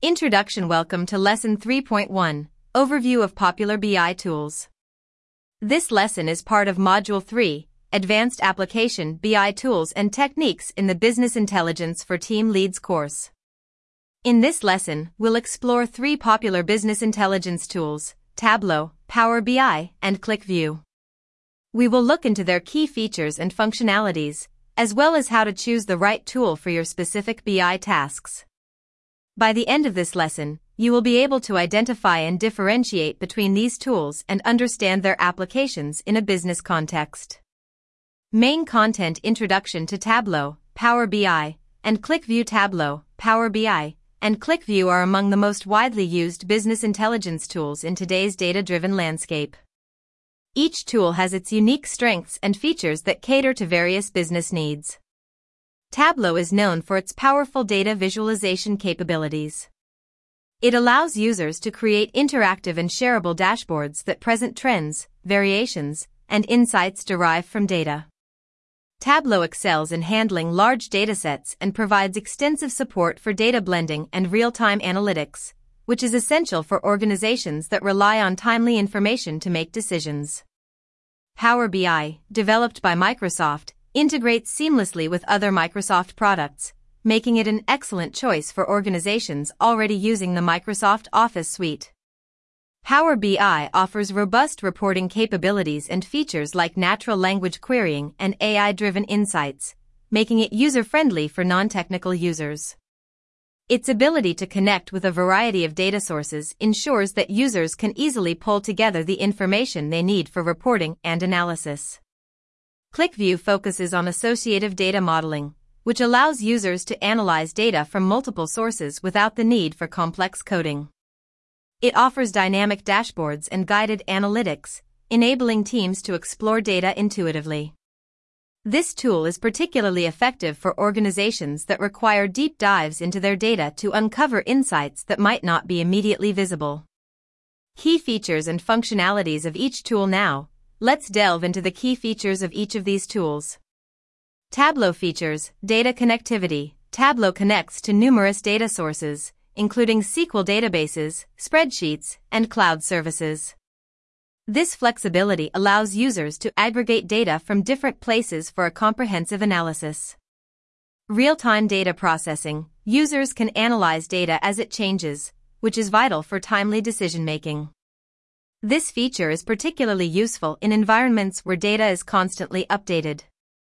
Introduction. Welcome to Lesson 3.1, Overview of Popular BI Tools. This lesson is part of Module 3, Advanced Application BI Tools and Techniques in the Business Intelligence for Team Leads course. In this lesson, we'll explore three popular business intelligence tools, Tableau, Power BI, and QlikView. We will look into their key features and functionalities, as well as how to choose the right tool for your specific BI tasks. By the end of this lesson, you will be able to identify and differentiate between these tools and understand their applications in a business context. Main content: Introduction to Tableau, Power BI, and QlikView. Tableau, Power BI, and QlikView are among the most widely used business intelligence tools in today's data-driven landscape. Each tool has its unique strengths and features that cater to various business needs. Tableau is known for its powerful data visualization capabilities. It allows users to create interactive and shareable dashboards that present trends, variations, and insights derived from data. Tableau excels in handling large datasets and provides extensive support for data blending and real-time analytics, which is essential for organizations that rely on timely information to make decisions. Power BI, developed by Microsoft, integrates seamlessly with other Microsoft products, making it an excellent choice for organizations already using the Microsoft Office suite. Power BI offers robust reporting capabilities and features like natural language querying and AI-driven insights, making it user-friendly for non-technical users. Its ability to connect with a variety of data sources ensures that users can easily pull together the information they need for reporting and analysis. QlikView focuses on associative data modeling, which allows users to analyze data from multiple sources without the need for complex coding. It offers dynamic dashboards and guided analytics, enabling teams to explore data intuitively. This tool is particularly effective for organizations that require deep dives into their data to uncover insights that might not be immediately visible. Key features and functionalities of each tool. Now, let's delve into the key features of each of these tools. Tableau features: data connectivity. Tableau connects to numerous data sources, including SQL databases, spreadsheets, and cloud services. This flexibility allows users to aggregate data from different places for a comprehensive analysis. Real-time data processing. Users can analyze data as it changes, which is vital for timely decision-making. This feature is particularly useful in environments where data is constantly updated.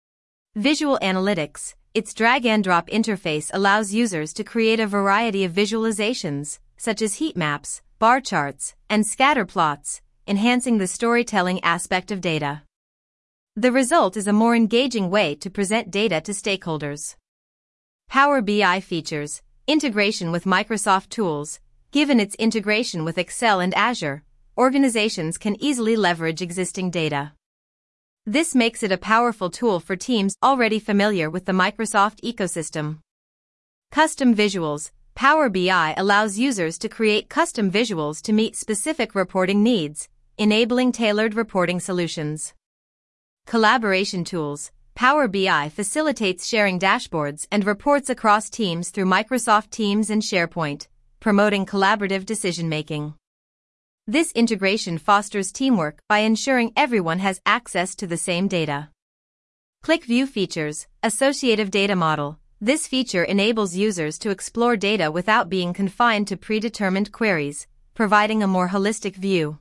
Visual analytics. Its drag-and-drop interface allows users to create a variety of visualizations, such as heat maps, bar charts, and scatter plots, enhancing the storytelling aspect of data. The result is a more engaging way to present data to stakeholders. Power BI features: integration with Microsoft tools. Given its integration with Excel and Azure, organizations can easily leverage existing data. This makes it a powerful tool for teams already familiar with the Microsoft ecosystem. Custom visuals. Power BI allows users to create custom visuals to meet specific reporting needs, enabling tailored reporting solutions. Collaboration tools. Power BI facilitates sharing dashboards and reports across teams through Microsoft Teams and SharePoint, promoting collaborative decision-making. This integration fosters teamwork by ensuring everyone has access to the same data. QlikView features: associative data model. This feature enables users to explore data without being confined to predetermined queries, providing a more holistic view.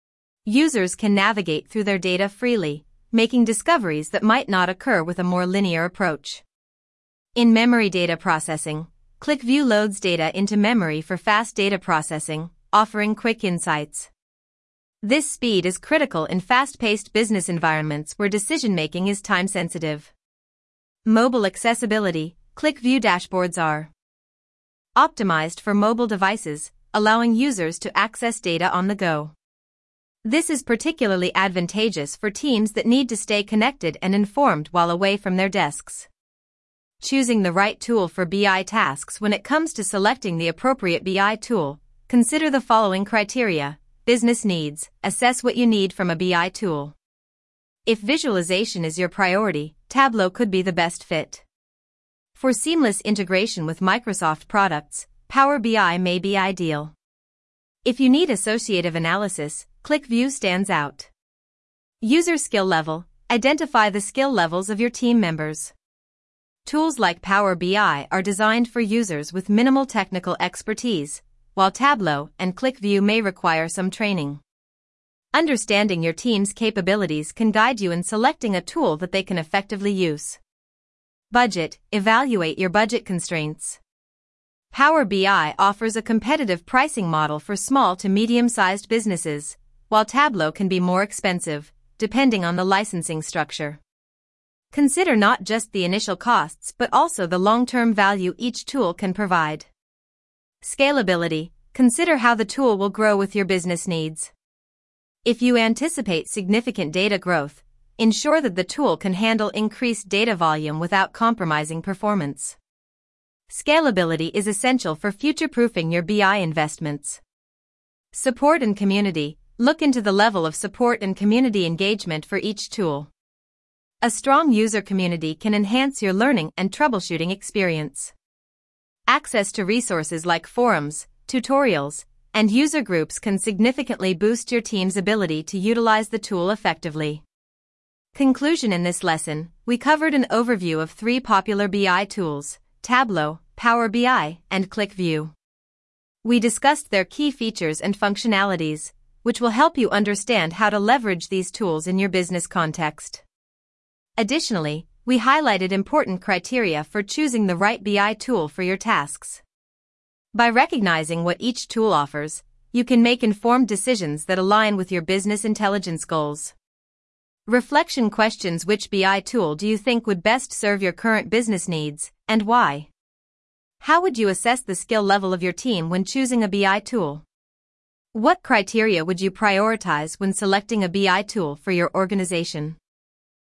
Users can navigate through their data freely, making discoveries that might not occur with a more linear approach. In-memory data processing. QlikView loads data into memory for fast data processing, offering quick insights. This speed is critical in fast-paced business environments where decision-making is time-sensitive. Mobile accessibility. QlikView dashboards are optimized for mobile devices, allowing users to access data on the go. This is particularly advantageous for teams that need to stay connected and informed while away from their desks. Choosing the right tool for BI tasks. When it comes to selecting the appropriate BI tool, consider the following criteria: business needs. Assess what you need from a BI tool. If visualization is your priority, Tableau could be the best fit. For seamless integration with Microsoft products, Power BI may be ideal. If you need associative analysis, QlikView stands out. User skill level. Identify the skill levels of your team members. Tools like Power BI are designed for users with minimal technical expertise, while Tableau and QlikView may require some training. Understanding your team's capabilities can guide you in selecting a tool that they can effectively use. Budget. Evaluate your budget constraints. Power BI offers a competitive pricing model for small to medium-sized businesses, while Tableau can be more expensive, depending on the licensing structure. Consider not just the initial costs but also the long-term value each tool can provide. Scalability. Consider how the tool will grow with your business needs. If you anticipate significant data growth, ensure that the tool can handle increased data volume without compromising performance. Scalability is essential for future-proofing your BI investments. Support and community. Look into the level of support and community engagement for each tool. A strong user community can enhance your learning and troubleshooting experience. Access to resources like forums, tutorials, and user groups can significantly boost your team's ability to utilize the tool effectively. Conclusion. In this lesson, we covered an overview of 3 popular BI tools: Tableau, Power BI, and QlikView. We discussed their key features and functionalities, which will help you understand how to leverage these tools in your business context. Additionally, we highlighted important criteria for choosing the right BI tool for your tasks. By recognizing what each tool offers, you can make informed decisions that align with your business intelligence goals. Reflection questions: which BI tool do you think would best serve your current business needs, and why? How would you assess the skill level of your team when choosing a BI tool? What criteria would you prioritize when selecting a BI tool for your organization?